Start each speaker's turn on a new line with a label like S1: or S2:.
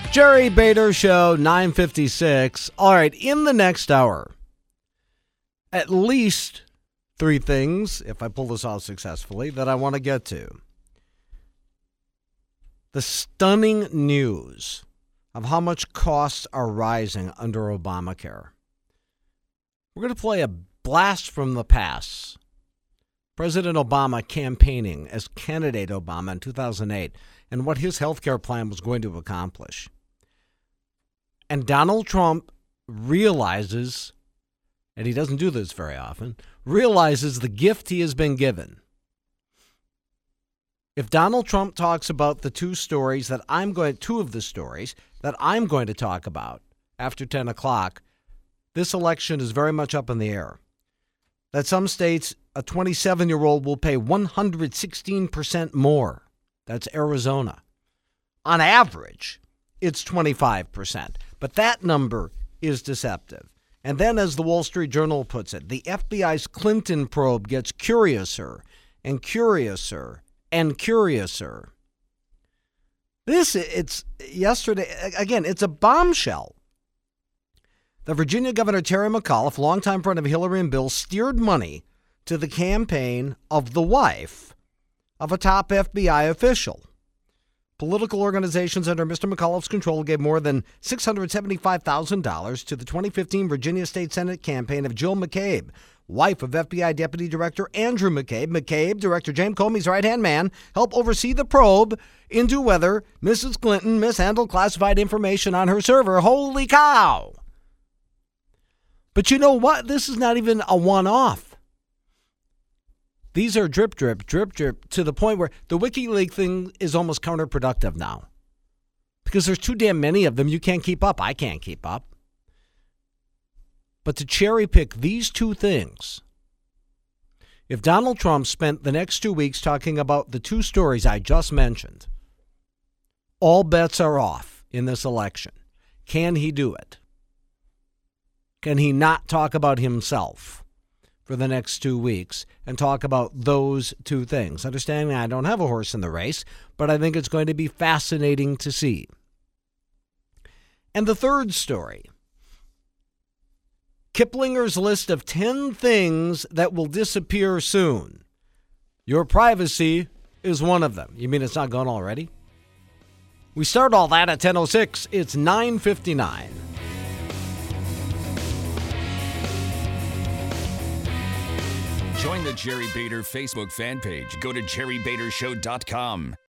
S1: Jerry Bader Show, 9:56. All right, in the next hour, at least three things, if I pull this off successfully, that I want to get to. The stunning news of how much costs are rising under Obamacare. We're going to play a blast from the past. President Obama campaigning as candidate Obama in 2008 and what his health care plan was going to accomplish. And Donald Trump realizes, and he doesn't do this very often, realizes the gift he has been given. If Donald Trump talks about the two of the stories that I'm going to talk about after 10 o'clock, this election is very much up in the air. That some states, a 27-year-old will pay 116% more. That's Arizona. On average, it's 25%. But that number is deceptive. And then, as the Wall Street Journal puts it, the FBI's Clinton probe gets curiouser and curiouser and curiouser. It's yesterday, again, it's a bombshell. The Virginia Governor Terry McAuliffe, longtime friend of Hillary and Bill, steered money to the campaign of the wife of a top FBI official. Political organizations under Mr. McAuliffe's control gave more than $675,000 to the 2015 Virginia State Senate campaign of Jill McCabe, wife of FBI Deputy Director Andrew McCabe. McCabe, Director James Comey's right-hand man, helped oversee the probe into whether Mrs. Clinton mishandled classified information on her server. Holy cow! But you know what? This is not even a one-off. These are drip, drip, drip, drip, to the point where the WikiLeaks thing is almost counterproductive now. Because there's too damn many of them. You can't keep up. I can't keep up. But to cherry pick these two things, if Donald Trump spent the next 2 weeks talking about the two stories I just mentioned, all bets are off in this election. Can he do it? Can he not talk about himself for the next 2 weeks and talk about those two things? Understanding I don't have a horse in the race, but I think it's going to be fascinating to see. And the third story, Kiplinger's list of 10 things that will disappear soon. Your privacy is one of them. You mean it's not gone already? We start all that at 10:06. It's 9:59.
S2: Join the Jerry Bader Facebook fan page. Go to jerrybadershow.com.